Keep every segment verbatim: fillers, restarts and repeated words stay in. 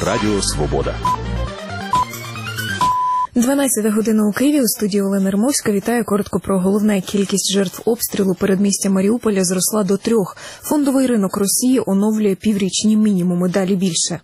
Радіо Свобода. дванадцята година у Києві. У студії Олена Римовська. Вітаю. Коротко про головне. Кількість жертв обстрілу передмістя Маріуполя зросла до трьох. Фондовий ринок Росії оновлює піврічні мінімуми. Далі більше.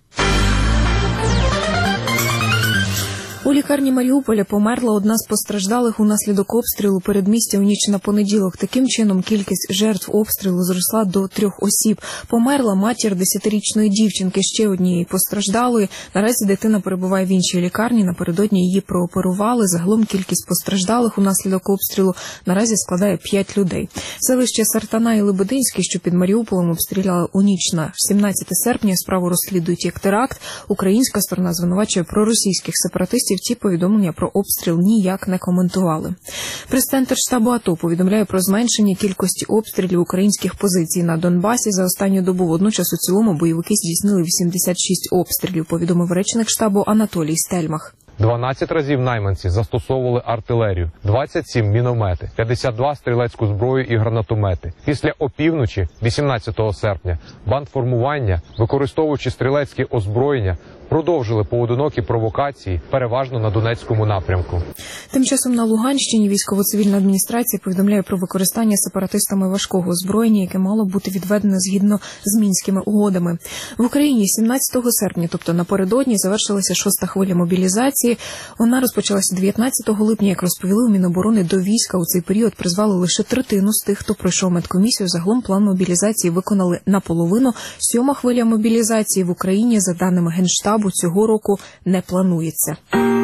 У лікарні Маріуполя померла одна з постраждалих унаслідок обстрілу передмістя у ніч на понеділок. Таким чином, кількість жертв обстрілу зросла до трьох осіб. Померла матір десятирічної дівчинки, ще однієї постраждалої. Наразі дитина перебуває в іншій лікарні. Напередодні її прооперували. Загалом кількість постраждалих унаслідок обстрілу наразі складає п'ять людей. Селище Сартана і Лебединське, що під Маріуполем обстріляли у ніч на сімнадцяте серпня, справу розслідують як теракт. Українська сторона звинувачує проросійських сепаратистів. Ті повідомлення про обстріл ніяк не коментували. Прес-центр штабу АТО повідомляє про зменшення кількості обстрілів українських позицій на Донбасі за останню добу. Водночас у цілому бойовики здійснили вісімдесят шість обстрілів, повідомив речник штабу Анатолій Стельмах. дванадцять разів найманці застосовували артилерію, двадцять сім міномети, п'ятдесят два стрілецьку зброю і гранатомети. Після опівночі, вісімнадцятого серпня, бандформування, використовуючи стрілецьке озброєння, продовжили поодинокі провокації, переважно на Донецькому напрямку. Тим часом на Луганщині військово-цивільна адміністрація повідомляє про використання сепаратистами важкого озброєння, яке мало бути відведене згідно з Мінськими угодами. В Україні сімнадцятого серпня, тобто напередодні, завершилася шоста хвиля мобілізації. Вона розпочалася дев'ятнадцятого липня, як розповіли у Міноборони, до війська у цей період призвали лише третину з тих, хто пройшов медкомісію. Загалом план мобілізації виконали наполовину. Сьома хвиля мобілізації в Україні, за даними Генштабу, цього року не планується.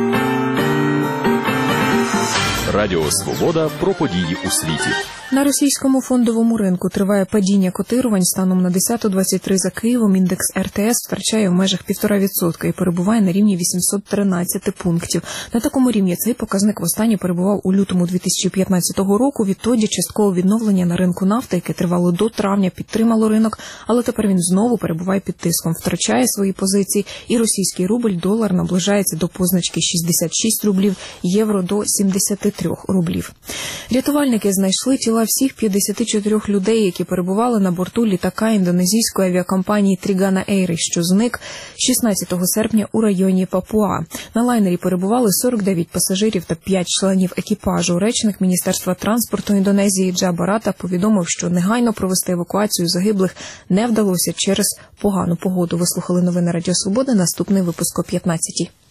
Радіо Свобода про події у світі. На російському фондовому ринку триває падіння котирувань. Станом на десята двадцять три за Києвом індекс ер те ес втрачає в межах півтора відсотка і перебуває на рівні вісімсот тринадцять пунктів. На такому рівні цей показник востаннє перебував у лютому дві тисячі п'ятнадцятого року. Відтоді часткове відновлення на ринку нафти, яке тривало до травня, підтримало ринок, але тепер він знову перебуває під тиском, втрачає свої позиції, і російський рубль, долар наближається до позначки шістдесят шість рублів, євро до сімдесят три рублів. Рятувальники знайшли тіла всіх п'ятдесят чотири людей, які перебували на борту літака індонезійської авіакомпанії Тригана Ейр, що зник шістнадцятого серпня у районі Папуа. На лайнері перебували сорок дев'ять пасажирів та п'ять членів екіпажу. Речник Міністерства транспорту Індонезії Джа Барата повідомив, що негайно провести евакуацію загиблих не вдалося через погану погоду. Ви слухали новини Радіо Свобода. Наступний випуск о п'ятнадцятій.